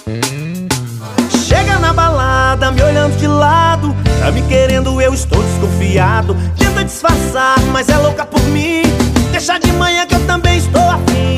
Chega na balada, me olhando de lado, tá me querendo, eu estou desconfiado. Tenta disfarçar, mas é louca por mim. Deixa de manhã que eu também estou afim.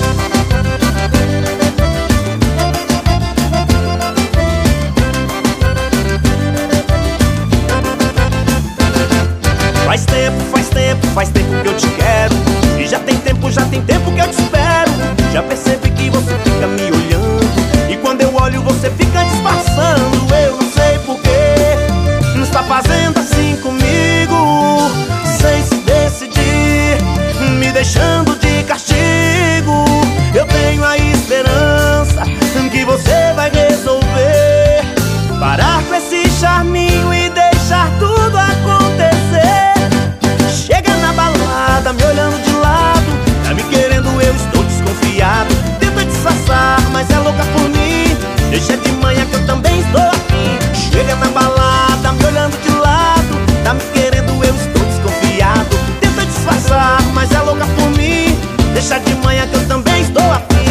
Faz tempo que eu te quero. E já tem tempo que eu te espero. Já percebi que você fica me olhando, e quando eu olho você fica disfarçando. Eu não sei porquê não está fazendo assim comigo, sem se decidir, me deixando de castigo. Eu tenho a esperança que você vai resolver, parar com esse charminho e deixar tudo acontecer. Chega na balada, me olhando de lado, tá me querendo, eu estou desconfiado. Tenta disfarçar, mas é louca por mim. Deixa de manhã que eu também estou aqui. Chega na balada, me olhando de lado, tá me querendo, eu estou desconfiado. Tenta disfarçar, mas é louca por mim. Deixa de manhã que eu também estou aqui.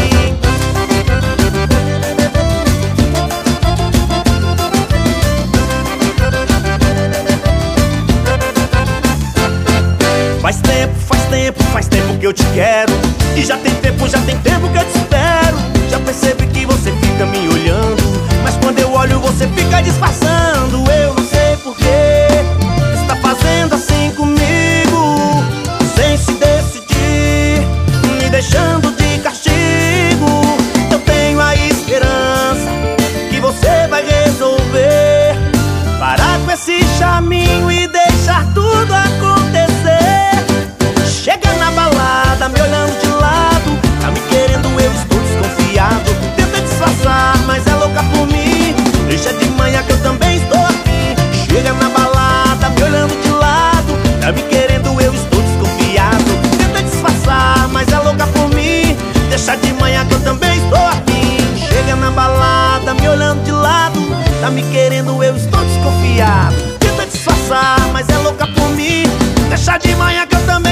Faz tempo que eu te quero. E já tem tempo que eu te espero. Já percebi que você fica me olhando, mas quando eu olho você fica disfarçando. Eu não sei porquê está fazendo assim comigo, sem se decidir, me deixando de castigo. Eu tenho a esperança que você vai resolver, parar com esse charminho e deixar tudo acontecer. Chega na balada, me olhando de lado, tá me querendo, eu estou desconfiado. Tenta disfarçar, mas é louca por mim. Deixa de manhã que eu também estou aqui. Chega na balada, me olhando de lado, tá me querendo, eu estou desconfiado. Tenta disfarçar, mas é louca por mim. Deixa de manhã que eu também estou aqui. Chega na balada, me olhando de lado, tá me querendo, eu estou desconfiado. Tenta disfarçar, mas é louca por mim. Deixa de manhã que eu também